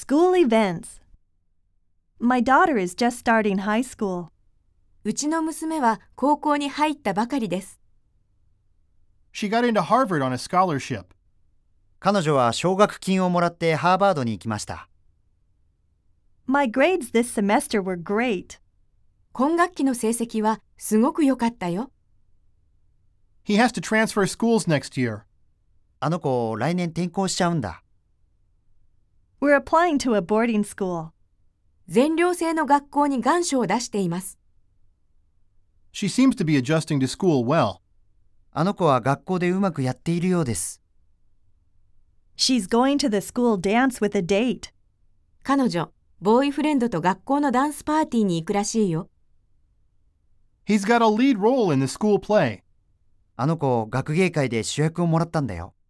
School events. My daughter is just starting high school. うちの娘は高校に入ったばかりです。 She got into Harvard on a scholarship. 彼女は奨学金をもらってハーバードに行きました。 My grades this semester were great. 今学期の成績はすごく良かったよ。 He has to transfer schools next year. あの子、来年転校しちゃうんだ。 We're applying to a boarding school. 全寮制の学校に願書を出しています。 She seems to be adjusting to school well. あの子は学校でうまくやっているようです。 She's going to the school dance with a date. 彼女、ボーイフレンドと学校のダンスパーティーに行くらしいよ。 He's got a lead role in the school play. あの子、学芸会で主役をもらったんだよ。